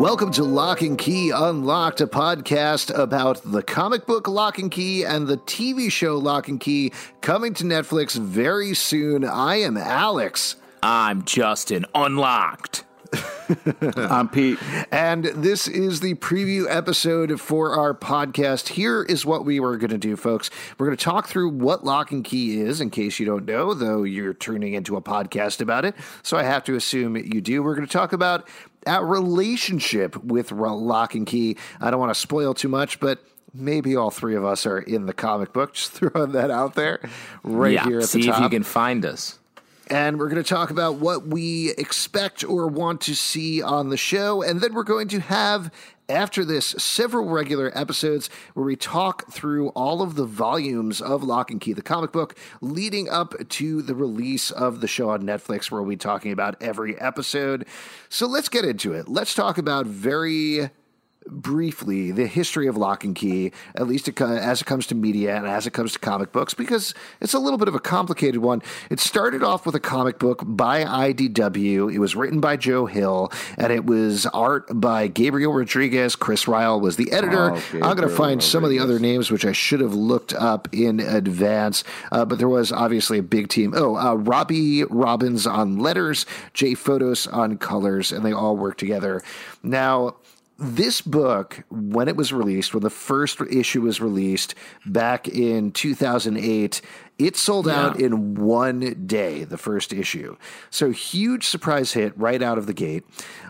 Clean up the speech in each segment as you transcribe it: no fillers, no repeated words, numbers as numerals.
Welcome to Lock and Key Unlocked, a podcast about the comic book Lock and Key and the TV show Lock and Key, coming to Netflix very soon. I am Alex. I'm Justin. Unlocked. I'm Pete. And this is the preview episode for our podcast. Here is what we were going to do, folks. We're going to talk through what Lock and Key is, in case you don't know, though you're tuning into a podcast about it. So I have to assume you do. We're going to talk about our relationship with Lock and Key. I don't want to spoil too much, but maybe all three of us are in the comic book. Just throwing that out there here at the top. See if you can find us. And we're going to talk about what we expect or want to see on the show. And then we're going to have, after this, several regular episodes where we talk through all of the volumes of Lock and Key, the comic book, leading up to the release of the show on Netflix, where we'll be talking about every episode. So let's get into it. Let's talk about very briefly the history of Lock and Key, at least as it comes to media and as it comes to comic books, because it's a little bit of a complicated one. It started off with a comic book by IDW. It was written by Joe Hill, and it was art by Gabriel Rodriguez. Chris Ryall was the editor. I'm going to find some of the other names, which I should have looked up in advance, but there was obviously a big team. Robbie Robbins on letters, Jay Fotos on colors, and they all worked together. Now, this book, when it was released, when the first issue was released back in 2008, it sold out in one day, the first issue. So huge surprise hit right out of the gate.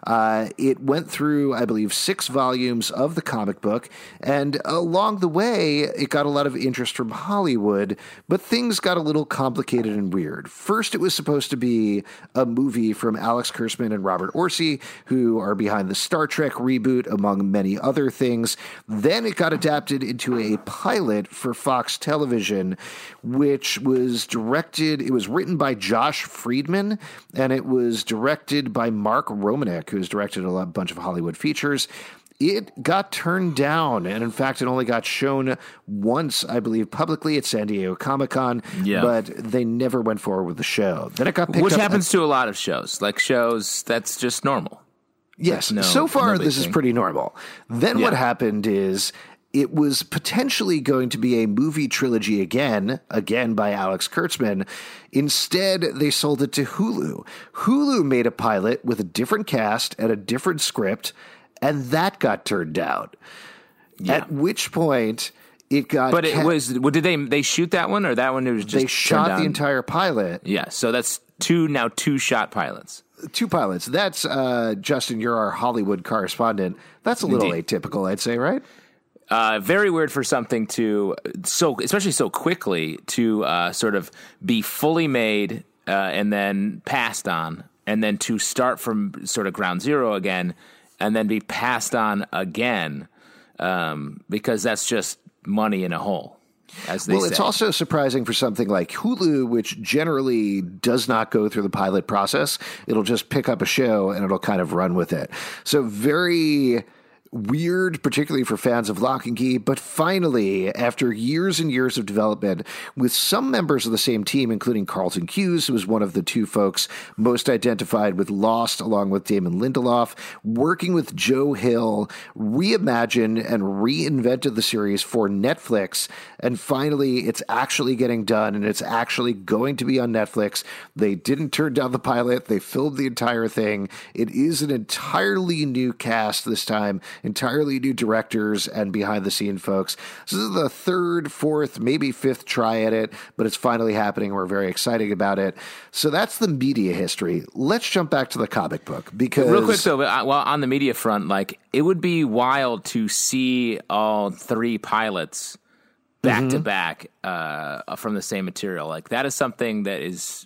It went through, I believe, 6 volumes of the comic book. And along the way, it got a lot of interest from Hollywood, but things got a little complicated and weird. First, it was supposed to be a movie from Alex Kurtzman and Robert Orci, who are behind the Star Trek reboot, among many other things. Then it got adapted into a pilot for Fox Television, which was it was written by Josh Friedman, and it was directed by Mark Romanek, who's directed a bunch of Hollywood features. It got turned down, and in fact, it only got shown once, I believe, publicly at San Diego Comic-Con, but they never went forward with the show. Then it got picked up. Which happens to a lot of shows, like shows that's just normal. Yes, so far this is pretty normal. Then what happened is it was potentially going to be a movie trilogy again by Alex Kurtzman. Instead, they sold it to Hulu. Hulu made a pilot with a different cast and a different script, and that got turned down. Yeah. At which point it got... But it was... Did they shoot that one, or that one was just... They shot the entire pilot. Yeah, so that's two shot pilots. 2 pilots. That's, Justin, you're our Hollywood correspondent. That's a little atypical, I'd say, right? Very weird for something especially so quickly, to sort of be fully made and then passed on, and then to start from sort of ground zero again, and then be passed on again, because that's just money in a hole. It's also surprising for something like Hulu, which generally does not go through the pilot process. It'll just pick up a show and it'll kind of run with it. So very weird, particularly for fans of Lock and Key, but finally, after years and years of development, with some members of the same team, including Carlton Cuse, who was one of the 2 folks most identified with Lost, along with Damon Lindelof, working with Joe Hill, reimagined and reinvented the series for Netflix, and finally, it's actually getting done, and it's actually going to be on Netflix. They didn't turn down the pilot. They filmed the entire thing. It is an entirely new cast this time, entirely new directors and behind-the-scene folks. So this is the 3rd, 4th, maybe 5th try at it, but it's finally happening. We're very excited about it. So that's the media history. Let's jump back to the comic book, because... Real quick, though, on the media front, it would be wild to see all 3 pilots back-to-back from the same material. That is something that is,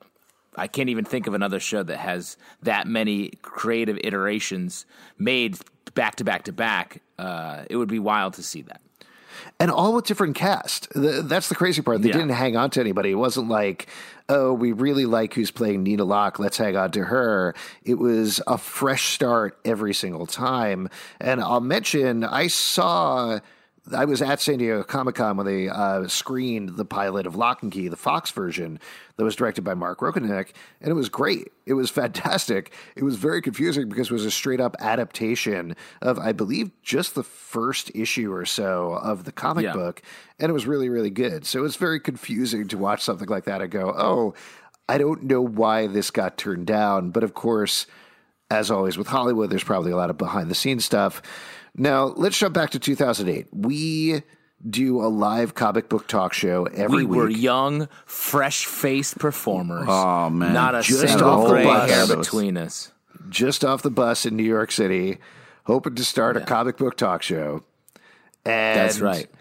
I can't even think of another show that has that many creative iterations made back to back to back. It would be wild to see that. And all with different cast. That's the crazy part. They didn't hang on to anybody. It wasn't like, oh, we really like who's playing Nina Locke, let's hang on to her. It was a fresh start every single time. And I'll mention, I saw I was at San Diego Comic-Con when they screened the pilot of Lock and Key, the Fox version that was directed by Mark Rokanek, and it was great. It was fantastic. It was very confusing because it was a straight-up adaptation of, I believe, just the first issue or so of the comic book, and it was really, really good. So it's very confusing to watch something like that and go, oh, I don't know why this got turned down. But of course, as always with Hollywood, there's probably a lot of behind-the-scenes stuff. Now, let's jump back to 2008. We do a live comic book talk show every week. We were young, fresh-faced performers. Oh, man. Not a Just single off the gray bus. hair between us. Just off the bus in New York City, hoping to start a comic book talk show. And That's right.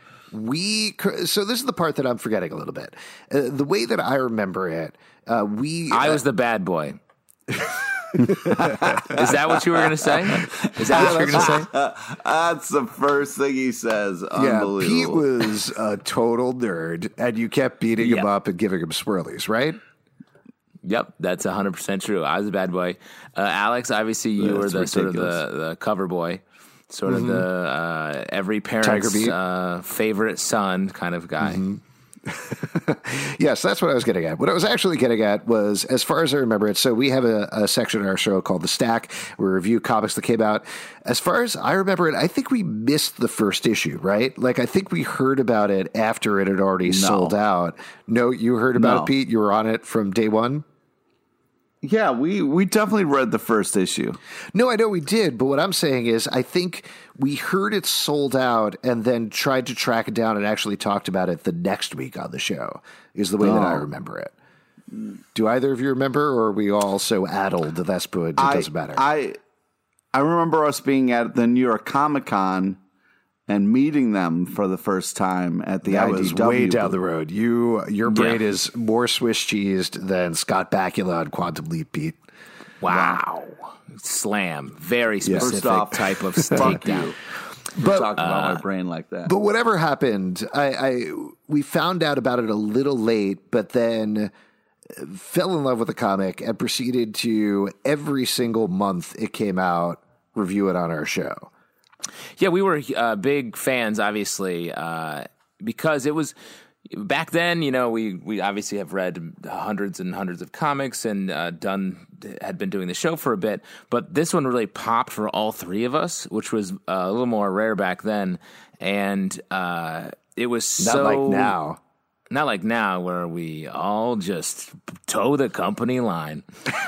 So this is the part that I'm forgetting a little bit. The way that I remember it, I was the bad boy. Is that what you were going to say? Is that what you were going to say? That's the first thing he says. Unbelievable. Yeah, Pete was a total nerd, and you kept beating him up and giving him swirlies, right? Yep, that's 100% true. I was a bad boy. Alex, obviously you were the sort of the cover boy, sort of the every parent's favorite son kind of guy. Mm-hmm. Yes, that's what I was getting at. What I was actually getting at was, as far as I remember it, so we have a section in our show called The Stack, where we review comics that came out. As far as I remember it, I think we missed the first issue, right? Like, I think we heard about it after it had already sold out. No, you heard about it, Pete? You were on it from day one? Yeah, we definitely read the first issue. No, I know we did, but what I'm saying is I think we heard it sold out and then tried to track it down and actually talked about it the next week on the show, is the way that I remember it. Do either of you remember, or are we all so addled that that's good, it doesn't matter? I remember us being at the New York Comic-Con and meeting them for the first time at the That IDW. was way down the road. Your brain is more Swiss cheesed than Scott Bakula on Quantum Leap, Pete. Wow. Slam. Very specific First off, type of fuck takedown. you. But Talking about my brain like that. But whatever happened, we found out about it a little late, but then fell in love with the comic and proceeded to every single month it came out, review it on our show. Yeah, we were big fans, obviously, because it was back then. You know, we obviously have read hundreds and hundreds of comics and had been doing the show for a bit, but this one really popped for all three of us, which was a little more rare back then, and it was Not like now. Not like now, where we all just toe the company line.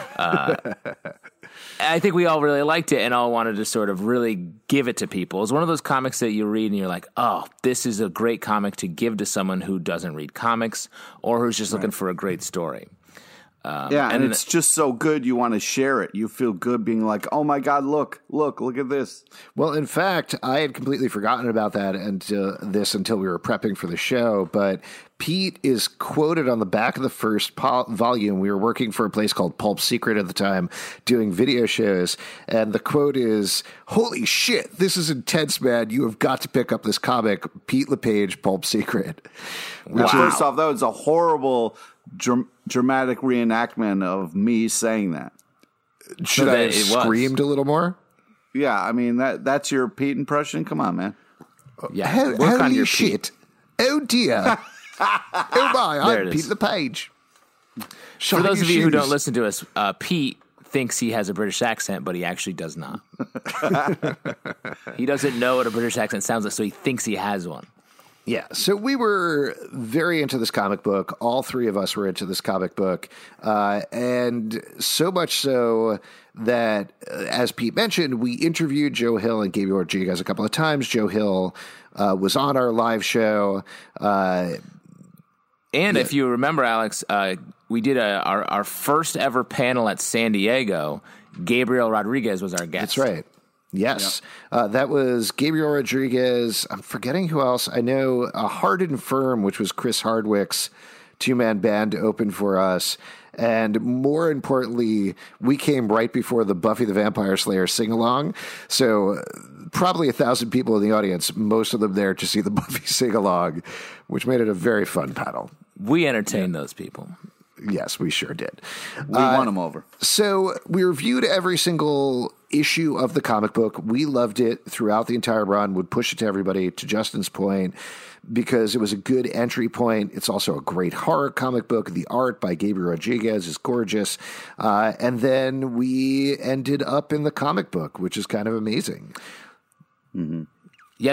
I think we all really liked it and all wanted to sort of really give it to people. It's one of those comics that you read and you're like, oh, this is a great comic to give to someone who doesn't read comics or who's just looking for a great story. And it's just so good you want to share it. You feel good being like, oh my God, look at this. Well, in fact, I had completely forgotten about that until we were prepping for the show, but Pete is quoted on the back of the first volume. We were working for a place called Pulp Secret at the time, doing video shows, and the quote is, "Holy shit, this is intense, man. You have got to pick up this comic, Pete LePage, Pulp Secret." Wow. First off, that was a horrible dramatic reenactment of me saying that. Should I have screamed a little more? Yeah, I mean, that's your Pete impression? Come on, man. Yeah, work on your shit. Oh, dear. Oh, my, I'm Pete LePage. For those of you who don't listen to us, Pete thinks he has a British accent, but he actually does not. He doesn't know what a British accent sounds like, so he thinks he has one. Yeah, so we were very into this comic book. All three of us were into this comic book. And so much so that, as Pete mentioned, we interviewed Joe Hill and Gabriel Rodriguez a couple of times. Joe Hill was on our live show. And if you remember, Alex, we did our first ever panel at San Diego. Gabriel Rodriguez was our guest. That's right. Yes. Yep. That was Gabriel Rodriguez. I'm forgetting who else. I know Hard and Firm, which was Chris Hardwick's two-man band, opened for us. And more importantly, we came right before the Buffy the Vampire Slayer sing-along. So probably 1,000 people in the audience, most of them there to see the Buffy sing-along, which made it a very fun panel. We entertained those people. Yes, we sure did. We won them over. So we reviewed every single issue of the comic book. We loved it throughout the entire run, would push it to everybody, to Justin's point, because it was a good entry point. It's also a great horror comic book. The art by Gabriel Rodriguez is gorgeous. And then we ended up in the comic book, which is kind of amazing. Mm-hmm. Yeah,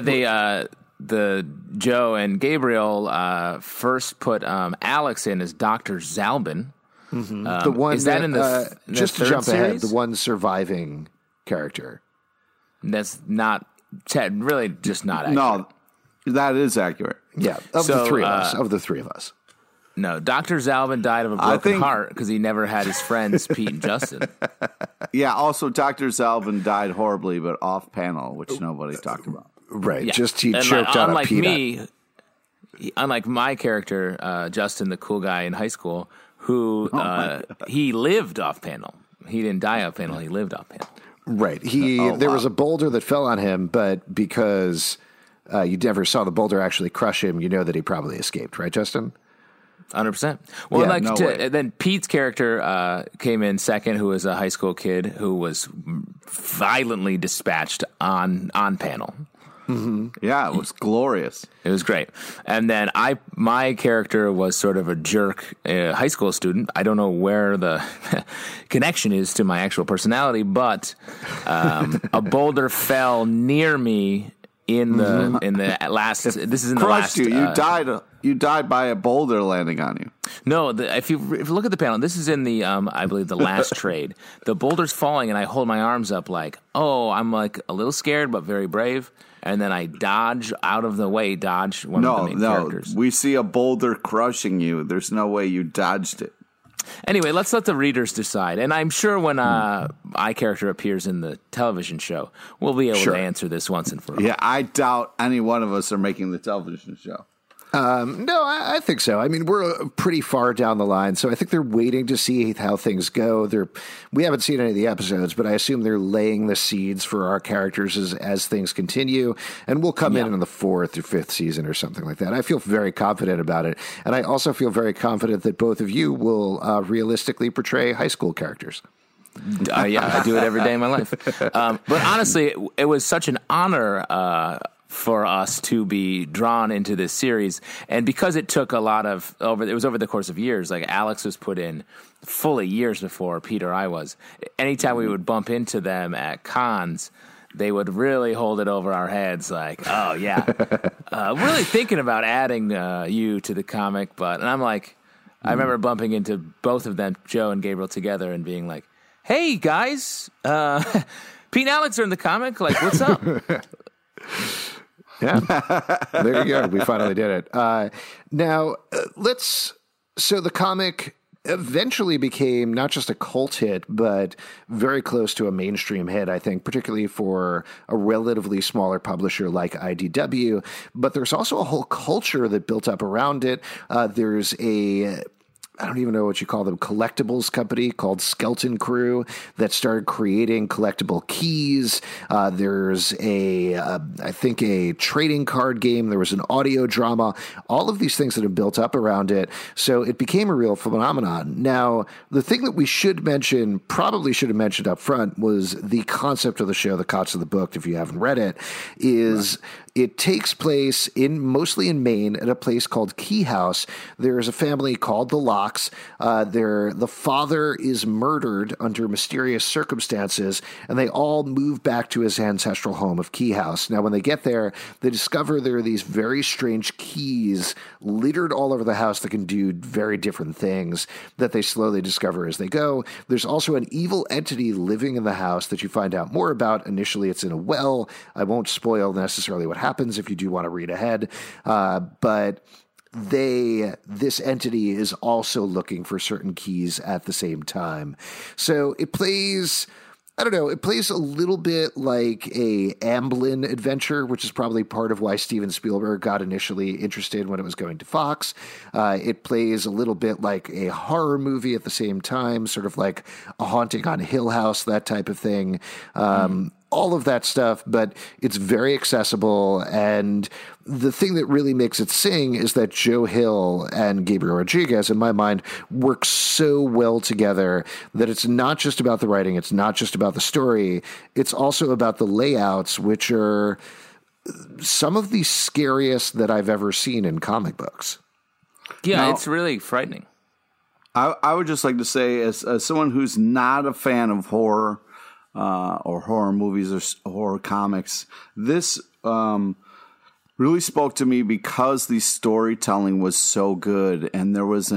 the Joe and Gabriel first put Alex in as Dr. Zalbin. Mm-hmm. The one is that in the just to jump series? ahead, the one surviving character. That's not really just not accurate. No, that is accurate. Yeah, of the three of us. No, Dr. Zalbin died of a broken heart because he never had his friends Pete and Justin. Yeah, also Dr. Zalbin died horribly, but off panel, which nobody talked about. Right, Yeah. just he And choked on a unlike peanut. unlike my character, Justin, the cool guy in high school, who he lived off panel. He didn't die off panel. He lived off panel. Right. There was a boulder that fell on him, but because you never saw the boulder actually crush him, you know that he probably escaped, right, Justin? 100%. Well, Yeah, then Pete's character came in second, who was a high school kid who was violently dispatched on panel. Mm-hmm. Yeah, it was glorious. It was great. And then my character was sort of a jerk high school student. I don't know where the connection is to my actual personality, but a boulder fell near me in the last. This is in the last. You died by a boulder landing on you. No, if you look at the panel, this is in the I believe the last trade. The boulder's falling, and I hold my arms up like, oh, I'm like a little scared but very brave. And then I dodge out of the way, dodge one of the main characters. We see a boulder crushing you. There's no way you dodged it. Anyway, let's let the readers decide. And I'm sure when my character appears in the television show, we'll be able to answer this once and for all. Yeah, I doubt any one of us are making the television show. No, I think so. I mean, we're pretty far down the line, so I think they're waiting to see how things go. We haven't seen any of the episodes, but I assume they're laying the seeds for our characters as things continue, and we'll come in the 4th or 5th season or something like that. I feel very confident about it, and I also feel very confident that both of you will realistically portray high school characters. Yeah, I do it every day of my life. But honestly, it was such an honor for us to be drawn into this series, and because it took a lot of it was over the course of years. Like Alex was put in fully years before Peter I was. Anytime we would bump into them at cons, they would really hold it over our heads, like, "Oh yeah, really thinking about adding you to the comic." And I'm like, I remember bumping into both of them, Joe and Gabriel, together, and being like, "Hey guys, Pete and Alex are in the comic. Like, what's up?" Yeah, there you go. We finally did it. Now, so the comic eventually became not just a cult hit, but very close to a mainstream hit, I think, particularly for a relatively smaller publisher like IDW. But there's also a whole culture that built up around it. There's I don't even know what you call them, collectibles company called Skeleton Crew that started creating collectible keys. There's I think a trading card game. There was an audio drama, all of these things that have built up around it. So it became a real phenomenon. Now, the thing that we probably should have mentioned up front was the concept of the show, the concept of the book, if you haven't read it, is... Right. It takes place mostly in Maine at a place called Key House. There's a family called the Locks. The father is murdered under mysterious circumstances, and they all move back to his ancestral home of Key House. Now, when they get there, they discover there are these very strange keys littered all over the house that can do very different things that they slowly discover as they go. There's also an evil entity living in the house that you find out more about. Initially, it's in a well. I won't spoil necessarily what happens if you do want to read ahead. But this entity is also looking for certain keys at the same time. So it plays... I don't know. It plays a little bit like a Amblin adventure, which is probably part of why Steven Spielberg got initially interested when it was going to Fox. It plays a little bit like a horror movie at the same time, sort of like A Haunting on Hill House, that type of thing. all of that stuff, but it's very accessible. And the thing that really makes it sing is that Joe Hill and Gabriel Rodriguez, in my mind, work so well together that it's not just about the writing, it's not just about the story, it's also about the layouts, which are some of the scariest that I've ever seen in comic books. Yeah, Now, it's really frightening. I would just like to say, as someone who's not a fan of horror or horror movies or horror comics, this really spoke to me because the storytelling was so good, and there was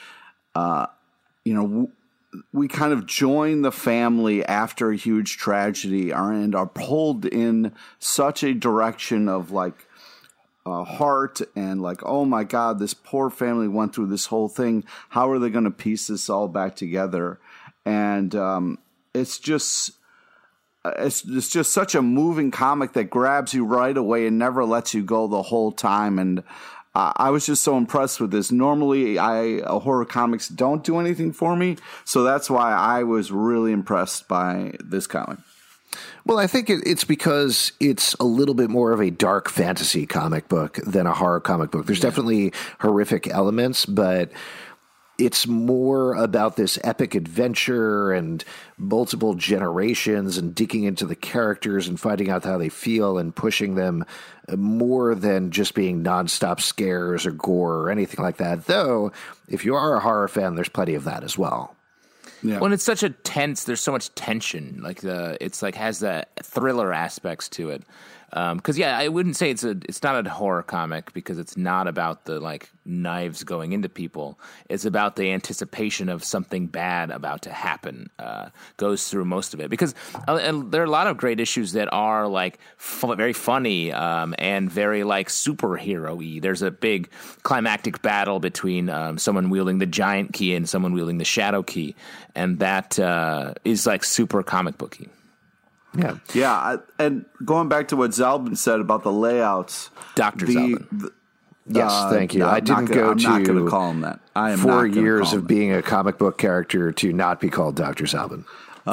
we kind of join the family after a huge tragedy and are pulled in such a direction of like heart and like, oh my God, this poor family went through this whole thing. How are they going to piece this all back together? And it's just such a moving comic that grabs you right away and never lets you go the whole time. And I was just so impressed with this. Normally, horror comics don't do anything for me, so that's why I was really impressed by this comic. Well, I think it's because it's a little bit more of a dark fantasy comic book than a horror comic book. There's definitely horrific elements, but it's more about this epic adventure and multiple generations and digging into the characters and finding out how they feel and pushing them more than just being nonstop scares or gore or anything like that. Though, if you are a horror fan, there's plenty of that as well. Yeah. When it's such a tense, there's so much tension. Like it's like has the thriller aspects to it. Because I wouldn't say it's not a horror comic because it's not about the like knives going into people. It's about the anticipation of something bad about to happen. Goes through most of it because and there are a lot of great issues that are like very funny and very like superhero-y. There's a big climactic battle between someone wielding the giant key and someone wielding the shadow key, and that is like super comic booky. Yeah, and going back to what Zalben said about the layouts, Dr. Zalben. Yes, thank you. No, I didn't go I'm to not going to call him that. I am 4 not years of being a comic book character to not be called Dr. Zalben.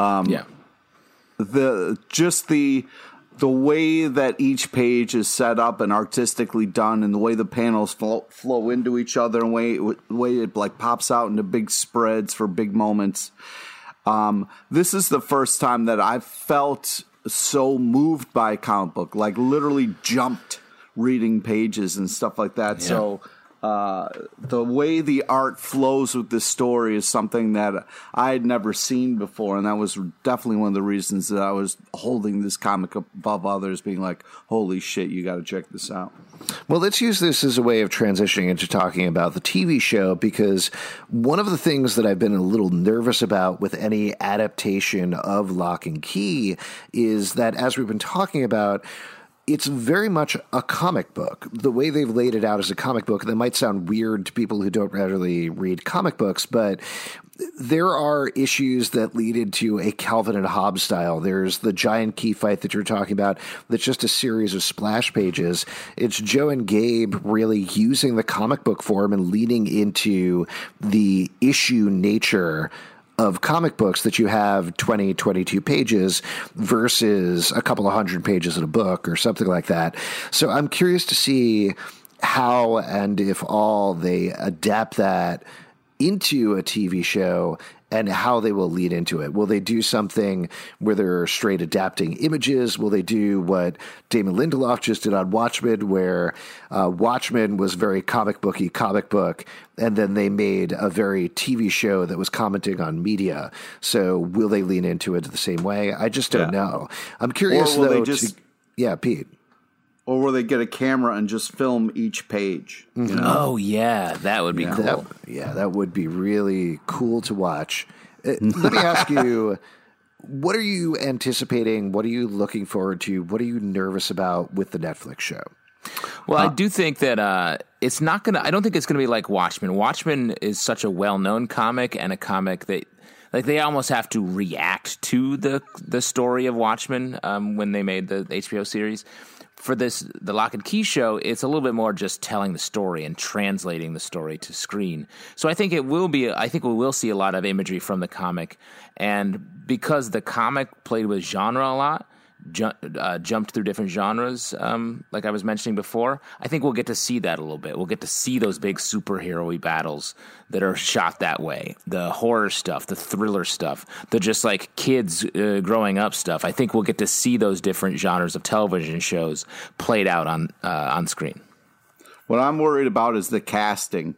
The way that each page is set up and artistically done, and the way the panels flow into each other, and the way it like pops out into big spreads for big moments. This is the first time that I've felt so moved by a comic book, like literally jumped reading pages and stuff like that. Yeah. So the way the art flows with this story is something that I had never seen before, and that was definitely one of the reasons that I was holding this comic above others, being like, holy shit, you got to check this out. Well, let's use this as a way of transitioning into talking about the TV show, because one of the things that I've been a little nervous about with any adaptation of Lock and Key is that, as we've been talking about, it's very much a comic book. The way they've laid it out as a comic book, that might sound weird to people who don't really read comic books, but there are issues that lead into a Calvin and Hobbes style. There's the giant key fight that you're talking about that's just a series of splash pages. It's Joe and Gabe really using the comic book form and leaning into the issue nature of comic books, that you have 20, 22 pages versus a couple of hundred pages in a book or something like that. So I'm curious to see how and if all they adapt that into a TV show and how they will lead into it. Will they do something where they're straight adapting images? Will they do what Damon Lindelof just did on Watchmen, where Watchmen was very comic book, and then they made a very TV show that was commenting on media? So will they lean into it the same way? I just don't know. I'm curious, though. Pete. Or will they get a camera and just film each page? You know? Oh, yeah. That would be cool. That would be really cool to watch. Let me ask you, what are you anticipating? What are you looking forward to? What are you nervous about with the Netflix show? Well, I do think that it's not going to – I don't think it's going to be like Watchmen. Watchmen is such a well-known comic, and a comic that – like they almost have to react to the story of Watchmen when they made the HBO series. For the Lock and Key show, it's a little bit more just telling the story and translating the story to screen. So I think we will see a lot of imagery from the comic. And because the comic played with genre a lot, jumped through different genres, like I was mentioning before. I think we'll get to see that a little bit. We'll get to see those big superhero-y battles that are shot that way. The horror stuff, the thriller stuff, the just like kids growing up stuff. I think we'll get to see those different genres of television shows played out on screen. What I'm worried about is the casting.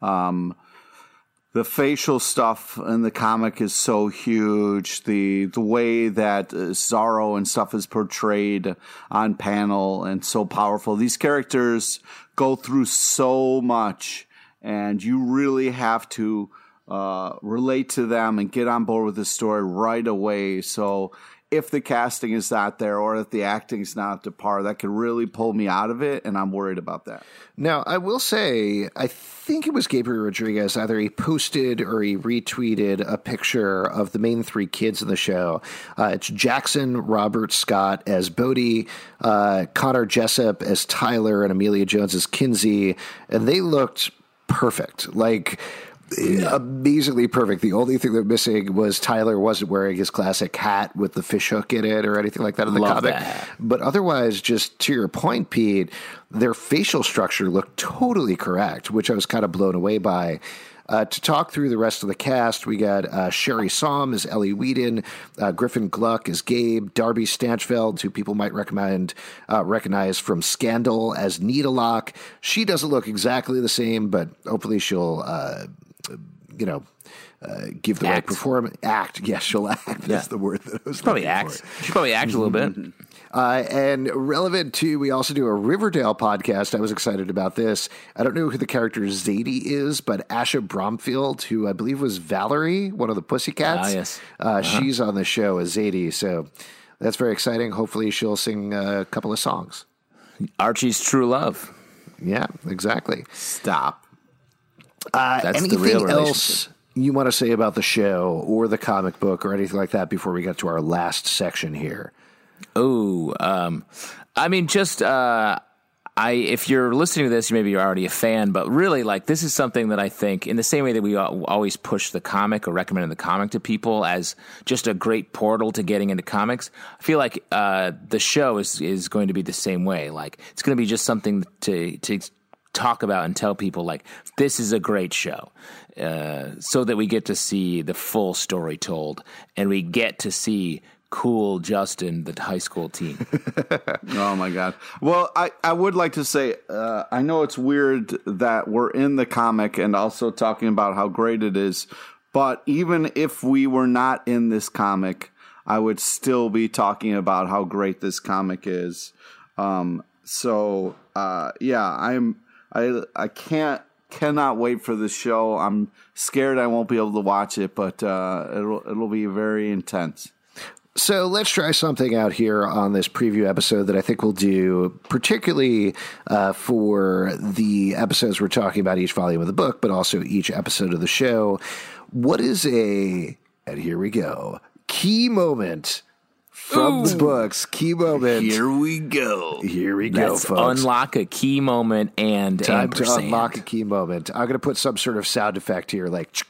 The facial stuff in the comic is so huge. The way that Zorro and stuff is portrayed on panel and so powerful. These characters go through so much, and you really have to relate to them and get on board with the story right away. So if the casting is not there or if the acting is not up to par, that could really pull me out of it, and I'm worried about that. Now, I will say, I think it was Gabriel Rodriguez, either he posted or he retweeted a picture of the main three kids in the show. It's Jackson Robert Scott as Bodie, Connor Jessup as Tyler, and Amelia Jones as Kinsey, and they looked perfect. Like, amazingly perfect. The only thing that was missing was Tyler wasn't wearing his classic hat with the fishhook in it or anything like that in the comic. But otherwise, just to your point, Pete, their facial structure looked totally correct, which I was kind of blown away by. To talk through the rest of the cast, we got Sherry Somm as Ellie Whedon, Griffin Gluck as Gabe, Darby Stanchfeld, who people might recognize from Scandal as Needlelock. She doesn't look exactly the same, but hopefully she'll give the right performance. Act. Yes, she'll act. That's the word that I was probably act. She probably act a little bit. And relevant to, we also do a Riverdale podcast. I was excited about this. I don't know who the character Zadie is, but Asha Bromfield, who I believe was Valerie, one of the Pussycats. Yes. She's on the show as Zadie. So that's very exciting. Hopefully she'll sing a couple of songs. Archie's True Love. Yeah, exactly. Stop. That's the real anything else you want to say about the show or the comic book or anything like that before we get to our last section here? Oh, I mean, just if you're listening to this, maybe you're already a fan, but really, like, this is something that I think, in the same way that we always push the comic or recommend the comic to people as just a great portal to getting into comics, I feel like the show is going to be the same way. Like, it's going to be just something to talk about and tell people, like, this is a great show, so that we get to see the full story told, and we get to see cool Justin, the high school teen. Oh, my God. Well, I would like to say, I know it's weird that we're in the comic and also talking about how great it is, but even if we were not in this comic, I would still be talking about how great this comic is. I cannot wait for the show. I'm scared I won't be able to watch it, but it'll be very intense. So let's try something out here on this preview episode that I think we'll do, particularly for the episodes we're talking about each volume of the book, but also each episode of the show. What is and here we go, key moment from the books? Key moment. Here we go. Let's folks. Unlock a key moment and time ampersand. to unlock a key moment. I'm going to put some sort of sound effect here, like.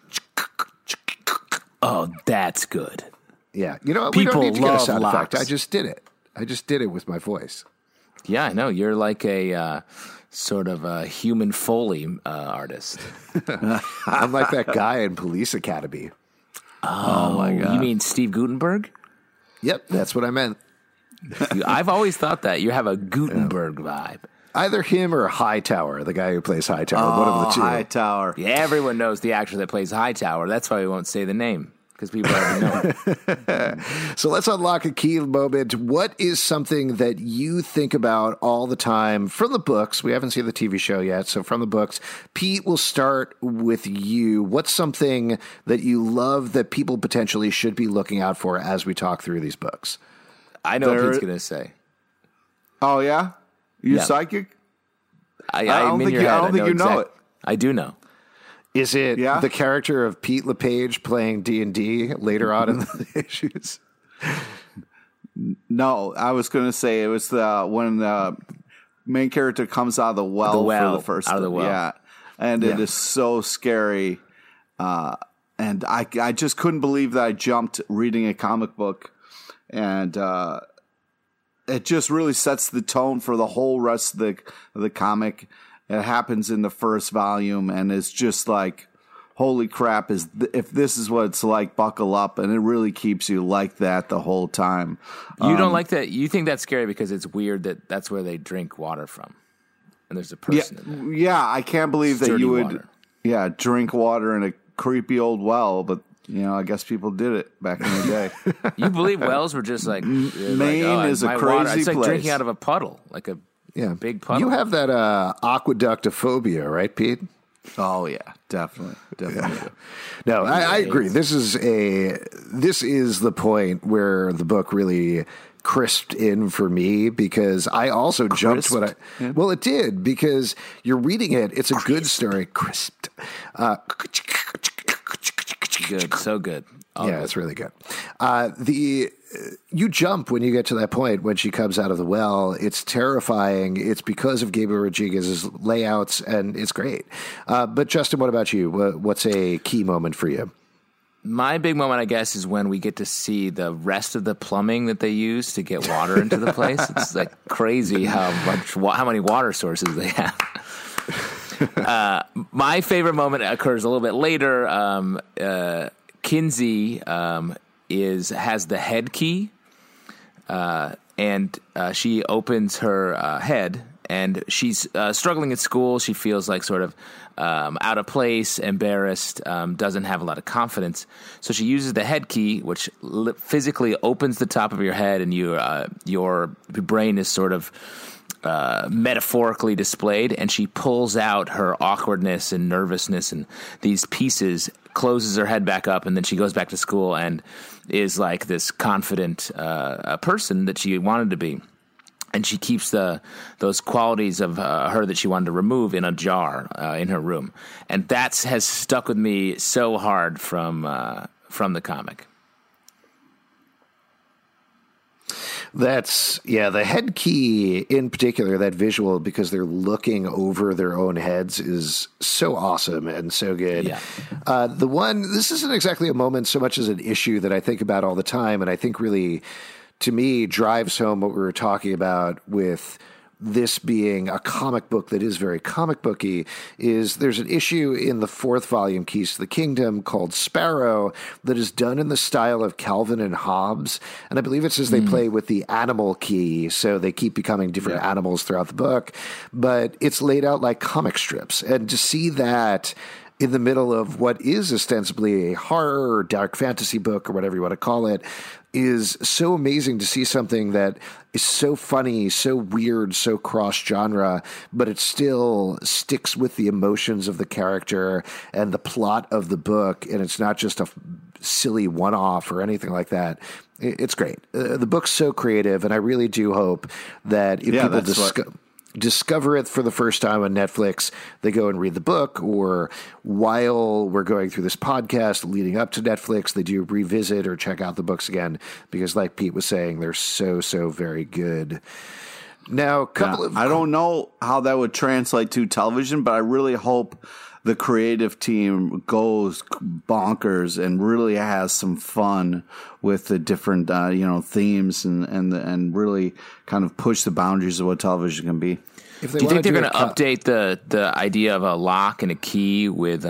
Oh, that's good. Yeah, you know what? People we don't need to get a love sound locks. effect. I just did it with my voice. Yeah, I know. You're like a sort of a human Foley artist. I'm like that guy in Police Academy. Oh my God! You mean Steve Gutenberg? Yep, that's what I meant. I've always thought that you have a Gutenberg vibe. Either him or Hightower, the guy who plays Hightower. One of the two. Hightower. Yeah, everyone knows the actor that plays Hightower. That's why we won't say the name, because people already know. So let's unlock a key moment. What is something that you think about all the time from the books? We haven't seen the TV show yet, so from the books. Pete, we'll start with you. What's something that you love that people potentially should be looking out for as we talk through these books? I know what Pete's going to say. Oh, yeah? You're Yeah. psychic? I don't think you know it. I do know. Is it the character of Pete LePage playing D&D later on in the issues? No, I was going to say it was when the main character comes out of the well, for the first out of the well. Yeah, and it is so scary. And I just couldn't believe that I jumped reading a comic book and it just really sets the tone for the whole rest of the comic. It happens in the first volume, and it's just like, holy crap! If this is what it's like, buckle up, and it really keeps you like that the whole time. You don't like that? You think that's scary because it's weird that's where they drink water from, and there's a person in there. Yeah, I can't believe that you would, water. Drink water in a creepy old well, but. I guess people did it back in the day. You believe wells were just like Maine is a crazy water. It's like place. drinking out of a puddle, like a big puddle. You have that aqueductophobia, right, Pete? Oh yeah, definitely. Yeah. No, I agree. This is the point where the book really crisped in for me, because I also jumped when well, it did, because you're reading it. It's a good story. Crisped. Good, so good. Yeah, it's really good. You jump when you get to that point when she comes out of the well. It's terrifying. It's because of Gabriel Rodriguez's layouts, and it's great. But Justin, what about you? What's a key moment for you? My big moment, I guess, is when we get to see the rest of the plumbing that they use to get water into the place. It's like crazy how many water sources they have. My favorite moment occurs a little bit later. Kinsey has the head key, and she opens her head, and she's struggling at school. She feels like sort of out of place, embarrassed, doesn't have a lot of confidence. So she uses the head key, which physically opens the top of your head, and your brain is sort of metaphorically displayed, and she pulls out her awkwardness and nervousness and these pieces, closes her head back up, and then she goes back to school and is like this confident person that she wanted to be. And she keeps those qualities of her that she wanted to remove in a jar in her room, and that has stuck with me so hard from the comic. The head key in particular, that visual, because they're looking over their own heads, is so awesome and so good. Yeah. This isn't exactly a moment so much as an issue that I think about all the time, and I think really, to me, drives home what we were talking about with this being a comic book that is very comic booky. Is there's an issue in the fourth volume, Keys to the Kingdom, called Sparrow, that is done in the style of Calvin and Hobbes, and I believe it's as they play with the animal key, so they keep becoming different animals throughout the book, but it's laid out like comic strips, and to see that in the middle of what is ostensibly a horror or dark fantasy book or whatever you want to call it is so amazing. To see something that is so funny, so weird, so cross-genre, but it still sticks with the emotions of the character and the plot of the book, and it's not just a silly one-off or anything like that. It's great. The book's so creative, and I really do hope that if people discover it for the first time on Netflix, they go and read the book, or while we're going through this podcast leading up to Netflix, they do revisit or check out the books again, because like Pete was saying, they're so very good. Now, I don't know how that would translate to television, but I really hope the creative team goes bonkers and really has some fun with the different themes and really kind of push the boundaries of what television can be. Do you think they're going to update the idea of a lock and a key with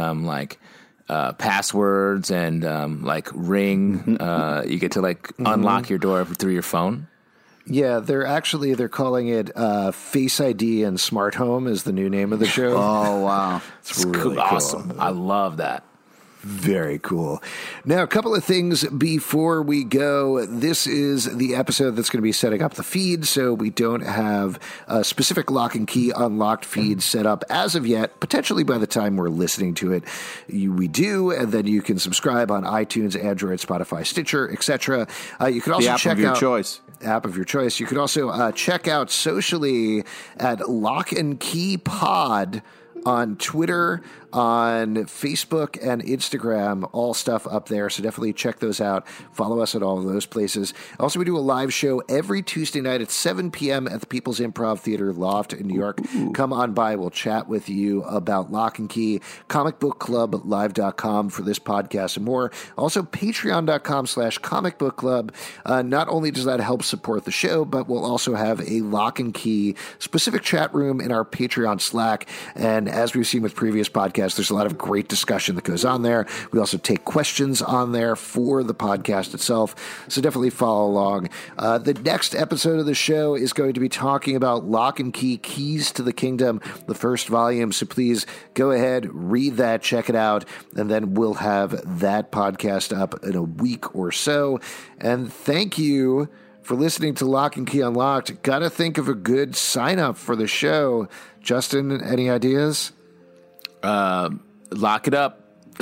passwords and like Ring? You get to unlock your door through your phone. Yeah, they're calling it Face ID and Smart Home is the new name of the show. Oh, wow. It's really cool. Awesome. I love that. Very cool. Now, a couple of things before we go. This is the episode that's going to be setting up the feed, so we don't have a specific lock and key unlocked feed set up as of yet. Potentially by the time we're listening to it, we do, and then you can subscribe on iTunes, Android, Spotify, Stitcher, etc. You can also check out app of your choice. You can also check out socially at Lock and Key Pod on Twitter, on Facebook and Instagram, all stuff up there. So definitely check those out. Follow us at all of those places. Also, we do a live show every Tuesday night at 7 p.m. at the People's Improv Theater Loft in New York. Ooh. Come on by. We'll chat with you about Lock and Key, comicbookclublive.com for this podcast and more. Also, patreon.com/comicbookclub. Not only does that help support the show, but we'll also have a Lock and Key specific chat room in our Patreon Slack. And as we've seen with previous podcasts, there's a lot of great discussion that goes on there. We also take questions on there for the podcast itself. So definitely follow along. The next episode of the show is going to be talking about Lock and Key, Keys to the Kingdom, the first volume. So please go ahead, read that, check it out, and then we'll have that podcast up in a week or so. And thank you for listening to Lock and Key Unlocked. Got to think of a good sign up for the show. Justin, any ideas? Lock it up.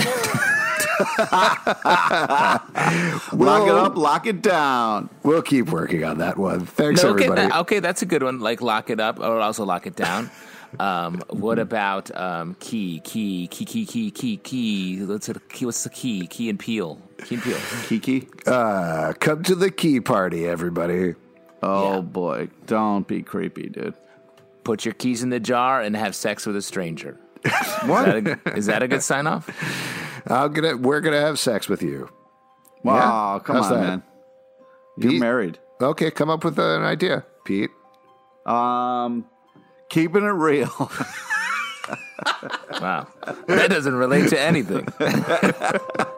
Lock it up, lock it down. We'll keep working on that one. Thanks, everybody. Okay, that's a good one. Like lock it up, or also lock it down. What about key? What's the key? Key and Peele. Kiki. Come to the key party, everybody. Oh boy, don't be creepy, dude. Put your keys in the jar and have sex with a stranger. What? Is that a good sign off? We're gonna have sex with you. Wow, yeah? come How's on, that? man. You're Pete? married. Okay, come up with an idea, Pete. Keeping it real. Wow. That doesn't relate to anything.